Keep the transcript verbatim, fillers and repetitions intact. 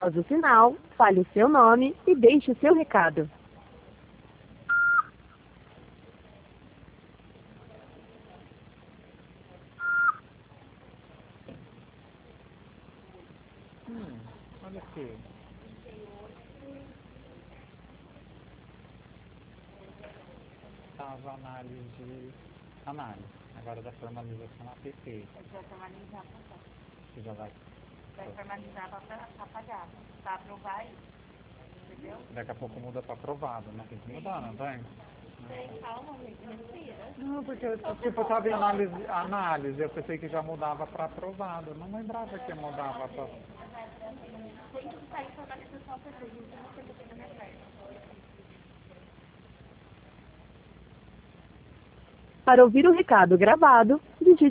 Após o sinal, fale o seu nome e deixe o seu recado. Hum, olha aqui. Estava análise, análise. Agora da formalização A P P. Já formalizar para Que já vai. Vai formalizar para pagar. Para aprovar isso. Entendeu? Daqui a pouco muda para aprovado, né? Tem que mudar, não tem? Calma, respira. Não, porque tipo, eu estava em análise, análise, eu pensei que já mudava para aprovado. Eu não lembrava que mudava para. Tem que sair formalização para vocês. Não sei o que na minha frente. Para ouvir o recado gravado, digite